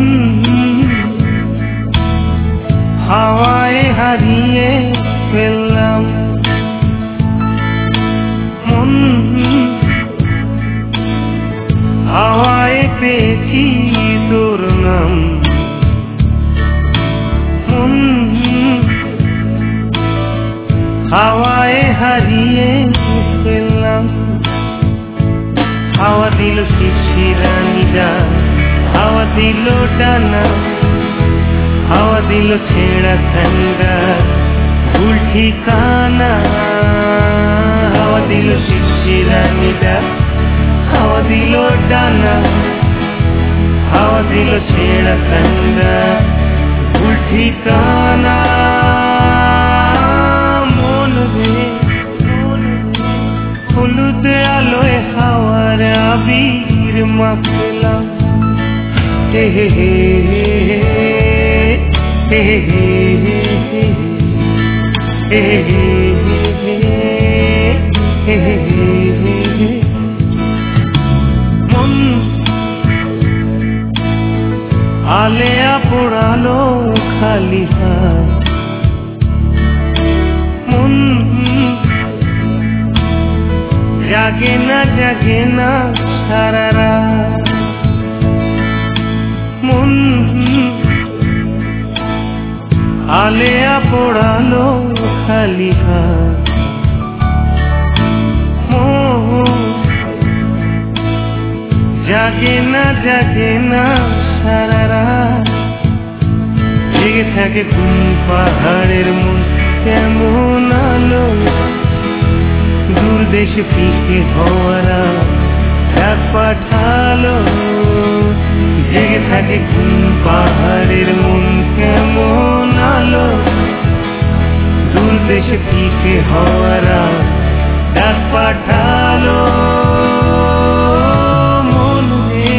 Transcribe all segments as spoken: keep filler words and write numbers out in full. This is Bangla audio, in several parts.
হাওয়ায় হারিয়ে ফেললাম মন, হাওয়ায় পেয়েছি তোর নাম মন, হাওয়ায় হারিয়ে ফেললাম। হাওয়া দিল শিশিরানিটা, হাওয়া দিল ডানা, হাওয়া দিল ছেঁড়া ঠান্ডা ভুল ঠিকানা। হাওয়া দিল শিশিরানিটা, হাওয়া দিল ডানা, হাওয়া দিল ছেঁড়া ঠান্ডা ভুল ঠিকানা। মন রে হলুদ আলোয় হাওয়ার আবির মাখলাম। হে হে হে হে হে হে হে। মন আলেয়া পোড়ালো খালি হাত, মন জাগে না জাগে না সারা রাত। মন আলেয়া পোড়ালো খালি হাত, মন জাগে না জাগে না সারা রাত। জেগে থাকে ঘুম পাহাড়ের মন কেমন আলো, দূর দেশে ফিকে হওয়ারা ডাক পাঠালো। জেগে থাকে ঘুম পাহাড়ের মন কেমন আলো, দূর দেশে ফিকে হওয়ারা ডাক পাঠালো। মন রে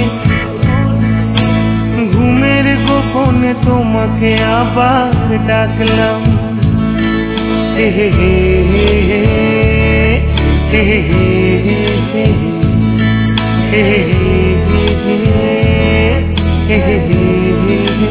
ঘুমের গোপনে তোমাকে আবার ডাকলাম। হে হে হে হে হে হে হে হে।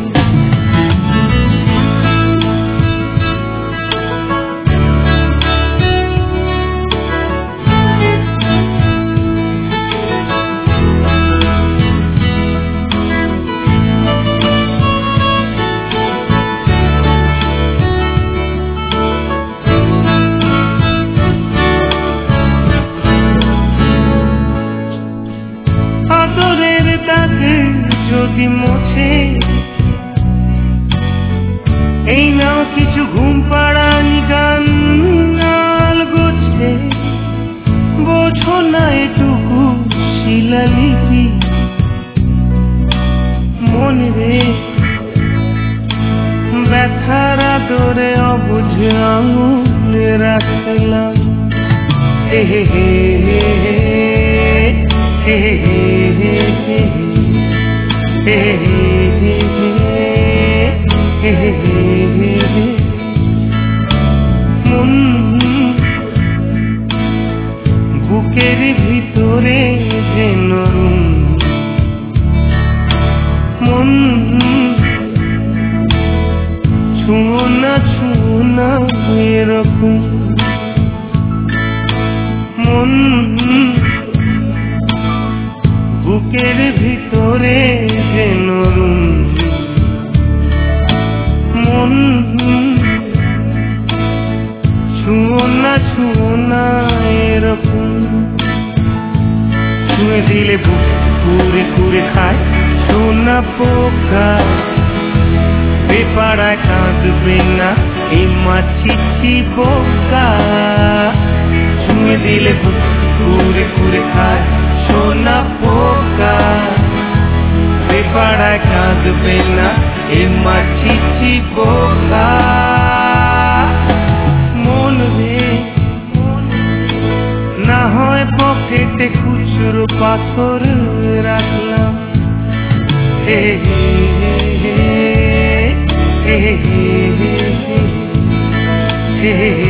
আদরের দাগে যদি মোছে এই নাও কিছু ঘুম পাড়ানি গান নাল গোছে। বোঝো না এটুকু শিলালিপি মন রে, ব্যথার আদরে অবুঝ আঙুলে রাখলাম। হে হে হে হে হে হে হে হে। মন বুকের ভিতরে যেন মন ছুঁয়ো না ছুঁয়ো না এরকম। মন বুকের ভিতরে যেন মন ছুঁয়ো না ছুঁয়ো না এরকম। ছুঁয়ে দিলে বুক কুড়ে কুড়ে খায় সোনা পোকা, বেপাড়ায় কাঁদবে না এই মাছিছি বোকা। ছুঁয়ে দিলে বুক কুড়ে কুড়ে খায় সোনা পোকা, বেপাড়ায় কাঁদবে না এই মাছিছি বোকা। মন রে না হয় পকেটে খুচরো পাথর রাখলাম। হে হে হে হে হে হে হে হে।